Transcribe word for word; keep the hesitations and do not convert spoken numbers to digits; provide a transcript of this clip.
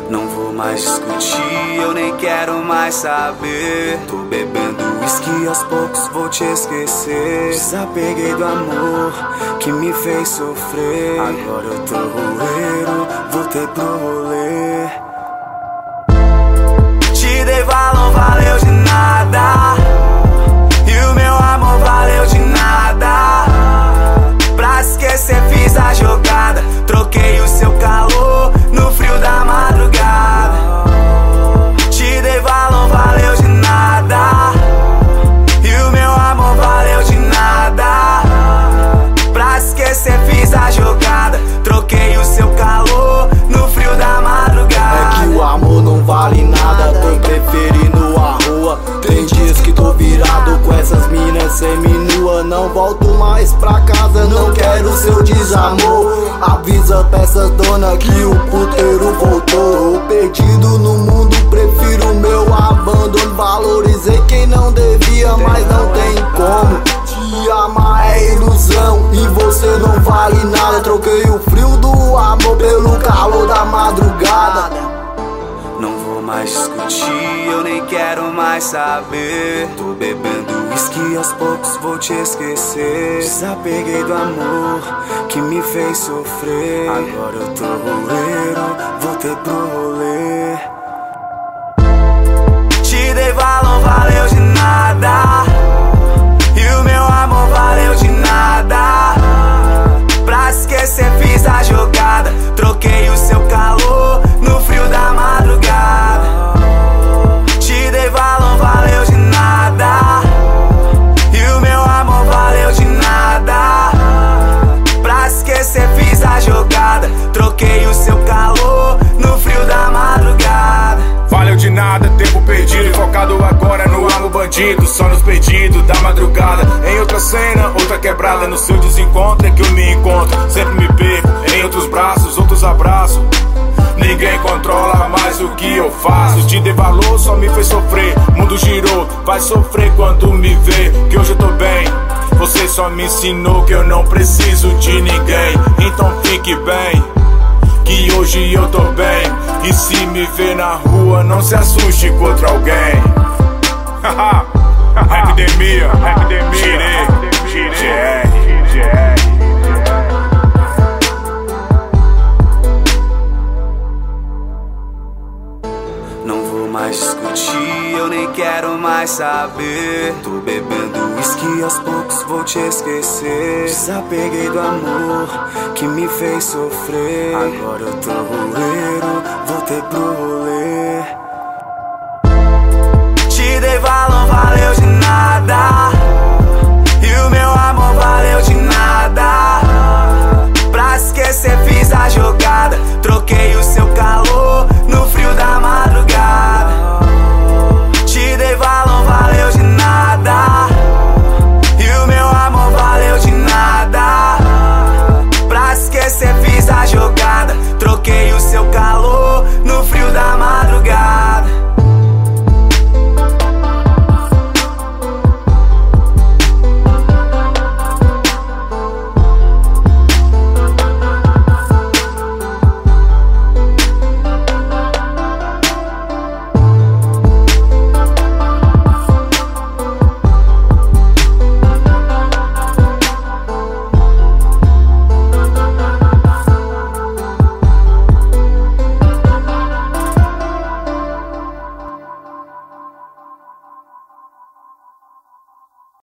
Não vou mais discutir, eu nem quero mais saber. Tô bebendo whisky, aos poucos vou te esquecer. Desapeguei do amor que me fez sofrer. Agora eu tô roeiro, voltei pro rolê. Te dei valor, valeu de nada. E o meu amor valeu de nada. Pra esquecer fiz a jogada. Troquei o seu calor no frio da madrugada. Te dei valor, valeu de nada. E o meu amor valeu de nada. Pra esquecer fiz a jogada. Troquei o seu calor no frio da madrugada. É que o amor não vale nada, tô preferindo a rua. Tem dias que tô virado com essas minas seminua. Não volto mais pra casa, não quero seu desamor. Avisa pra essas donas que o puteiro voltou. Tô perdido no mundo, prefiro meu abandono. Valorizei quem não devia, mas não tem como. Te amar é ilusão e você não vale nada. Troquei o frio do amor pelo calor da madrugada. Não vou mais discutir, eu nem quero mais saber. Tô bebendo whisky, aos poucos vou te esquecer. Desapeguei do amor que me fez sofrer. Agora eu tô roeiro, voltei pro rolê. Te dei valor, valeu de nada. E o meu amor valeu de nada. Pra esquecer fiz a jogada. Troquei o seu calor no frio da madrugada. Te dei valor, valeu de nada. E o meu amor valeu de nada. Pra esquecer fiz a jogada. Troquei o seu calor no frio da madrugada. Valeu de nada, tempo perdido, focado agora no amor bandido. Só nos perdidos da madrugada. Em outra cena, outra quebrada. No seu desencontro é que eu me encontro. Sempre me perco em outros braços, outros abraços. Ninguém controla mais o que eu faço. Te dei valor, só me fez sofrer. Mundo girou, vai sofrer quando me vê. Que hoje eu tô bem. Você só me ensinou que eu não preciso de ninguém. Então fique bem, que hoje eu tô bem. E se me ver na rua, não se assuste contra alguém. Epidemia, epidemia, G R, G R. Não vou mais discutir, eu nem quero mais saber. Tô bebendo whisky, aos poucos vou te esquecer. Desapeguei do amor que me fez sofrer. Agora eu tô roeiro.